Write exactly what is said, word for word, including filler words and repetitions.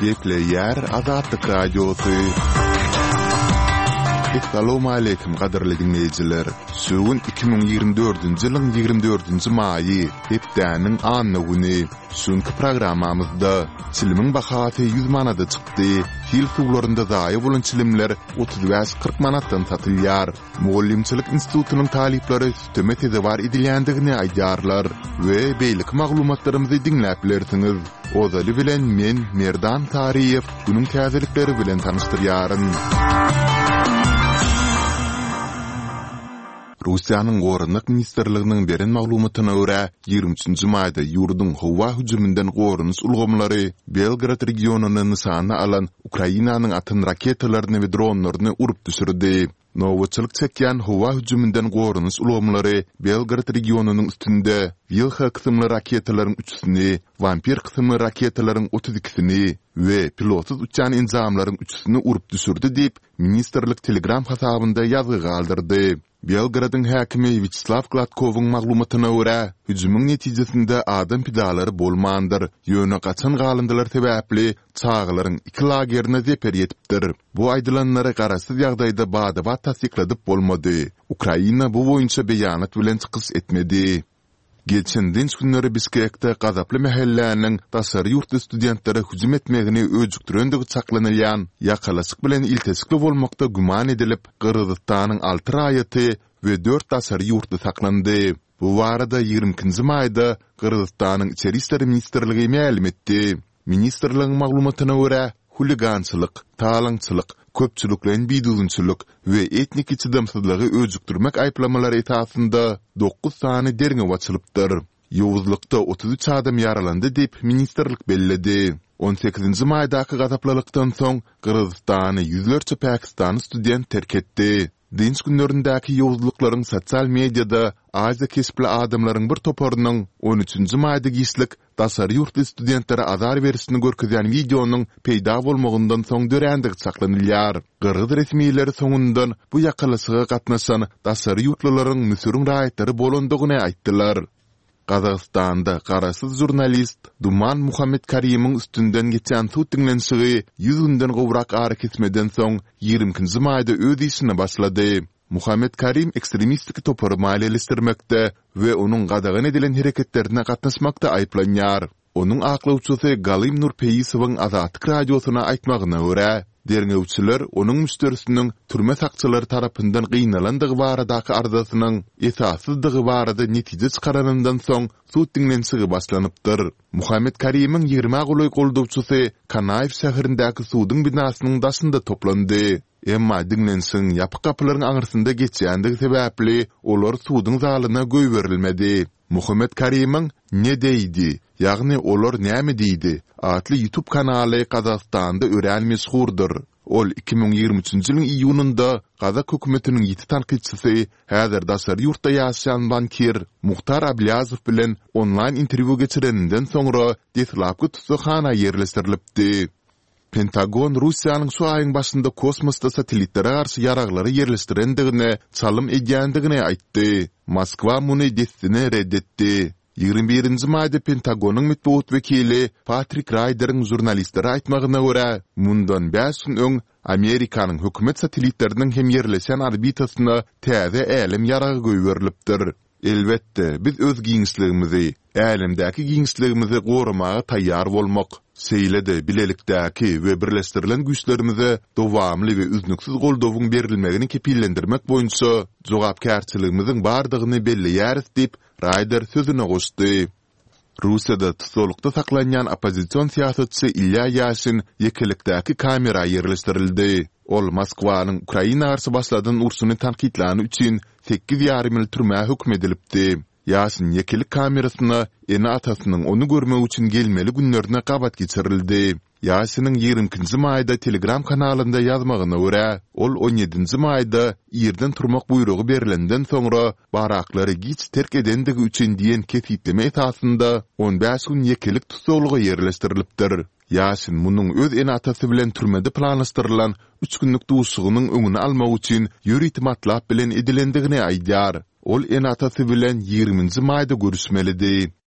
Gepleyer Azatlyk Radiosu. Assalamu alaykum gaderli dinleyijiler. Söwün iki bin ýygrimi dördünji ýylyň ýygrimi dördünji maýy, hepdäniň anny güni. Şuňky programmamyzda çilimiň bahasy yüz manada çykdy. Hil suwlarynda zaýy bolan çilimler otuz beş kırk manatdan satylýar. Mugallimçilik institutynyň talipleri süteme tezebar edilýändigini aýdýarlar we beýlik maglumatlarymyzy dinläp bilersiňiz. Ozaly bilen men Merdan Tariýew günüň täzelikleri bilen tanystyryaryn. Russiýanyň Gorunlyk Ministerliginiň beren maglumatyna görä, ýygrimi üçinji maýda ýurduň howa hüjümünden gorunys ulgamlary Belgrad regionuny nysana alan Ukrainanyň atyn raketalaryny we dronlaryny urup düşürdi. Nowaçylyk çekýän howa hüjümünden gorunys ulgamlary Belgrad regionunyň üstünde ýylha kysymly raketalaryň üçüsini, vampir kysymly raketalaryň otuz ikisini we pilotsuz uçan enzamlaryň üçüsini urup düşürdi diýip ministerlik Telegram hasabynda ýazgy galdyrdy. Belgrad'ın häkimi Vyacheslav Gladkowyň maglumatyna görä, hüjümüň netijesinde adam pidalary bolmandyr. Ýöne gaçan galyndylar sebäpli çağlaryň iki lagerine zeper ýetipdir. Bu aýdylanlara garasyz ýagdaýda bada-bat tasdikladyp bolmady. Ukraina bu boýunça beýanat bilen çykyş etmedi. Geçen dinç günleri Biskekde gazaply mahallanyň tasary ýurtly studentlere hüjüm etmegini öjükdirendigi çaklanylýan ýakalasyk bilen iltesikli bolmakda güman edilip Gyrgyzstanyň alty raýaty we dört tasary ýurtly saklandy. Bu barada ýygrimi ikinji maýda Gyrgyzstanyň Içeri işleri ministrligi ma'lum etdi. Ministrligiň maglumatyna görä, huligançylyk, talaňçylyk, köpçüliklen biýdüzünçilik we etnik içidamsızlygy öjükdirmek aýplamalary etasynda dokuz sany derňe waçylypdyr. Ýowuzlykda otuz üç adam ýaralandy diýip ministrlik belledi. on sekizinji maýdaky gazaplylykdan soň Gyrgyzstany ýüzlerçe Pakistan student terk etdi. Dinç günlerindäki ýowuzlyklaryň sosial mediada Aziýa kesipli adamlaryň bir toparynyň on üçinji maýda gyslyk tasary ýurtly studentlere azar berisini görkezýän videonyň peýda bolmagyndan soň dörändig saklanylýar. Gyrgyz resmiýetleri soňundan bu ýakalasyga gatnaşan tasary ýurtlylaryň Müsürüň raýatlary bolandygyny aýtdylar. Kazakstanda garasyz jurnalist Duman Muhammed Karim'in üstünden geçen suw dinlenşigi yüz günden gowrak ara kesmeden soň ýygrimi ikinji maýda öz işine başlady. Muhammed Karim ekstremistik topary maliýeleşdirmekde we onuň gadagan edilen hereketlerine gatnaşmakda aýplanýar. Onuň aklawçysy Galim Nurpeýisowyň Azatlyk radiosyna aýtmagyna görä, derňewçiler onuň müsterisiniň türme sakçylary tarapyndan gynnalandygy baradaky arzasynyň esassızdygy barada netije çykaranyndan soň suw dinlenşigi başlanypdyr. Muhammed Karim'in ýygrimi goly goldawçysy Kanaýew şäherindäki suwdyň binasynyň daşynda toplandy. Emma dinlenşiň ýapyk kapylaryň aňyrsynda geçýändigi sebäpli olar suwdyň zalyna göý berilmedi. Muhammed Karim'in ne deydi, ýagny olar näme diýdi atly YouTube kanaly Kazakstanda ören meşhurdur. Ol iki bin ýygrimi üçinji ýylyň iýununda Kazak hökümetiniň ýeti tanqidçisi, häzir dasary ýurtda ýaşaýan bankir Muhtar Ablazow bilen online interwýu geçireninden soňra detlapky tutsakhana ýerleşdirilipdi. Pentagon Russiýanyň şu aýyň başynda kosmosda satelitlere garşy ýaraglary ýerleşdirendigine çalym edýändigini aýtdy. Moskwa muny destine reddetdi. ýygrimi birinji maýda Pentagonyň metbuat wekili Patrick Ryder'ın jurnalistlere aýtmagyna görä, mundan beş gün öň Amerikanyň hökümet satelitleriniň hem ýerleşen orbitasyna täze älim ýaragy göýberilipdir. Elbetde biz öz giňişligimizi, älimdäki giňişligimizi goramaga taýýar bolmak, seýlede bilelikdäki we birleşdirilen güýçlerimize dowamly we üznüksiz goldawyň berilmegini kepillendirmek boýunça jogapkärçiligimiziň bardygyny belleýäris diýip Ryder sözüne goşdy. Russiýada tutulukda saklanýan opozisiýon siýasatçy Ilya Yashin ýekelikdäki kamera ýerleşdirildi. Ol Moskwanyň Ukraina garşy başladan ursuny tanqidlany üçin sekiz ýarym ýyl türmä hukm edilipdi. Yashin ýekelik kamerasyna ene atasynyň onu görmek üçin gelmeli günlerine gabat geçirildi. Yashin'in ýygrimi ikinji maýda Telegram kanalynda ýazmagyna görä, ol on ýedinji maýda ýerden turmak buýrugy berilenden soňra baraklary giç terk edendigi üçin diýen kefitleme esasynda on beş gün ýekelik tutulgy ýerleşdirilipdir. Yashin munyň öz ene atasy bilen türmede planlaşdyrylan üç günlük duşugynyň öňüni almak üçin ýöri matlap bilen edilendigini aýdýar. Ol ene atasy bilen ýygrimiňji maýda görüşmelidi.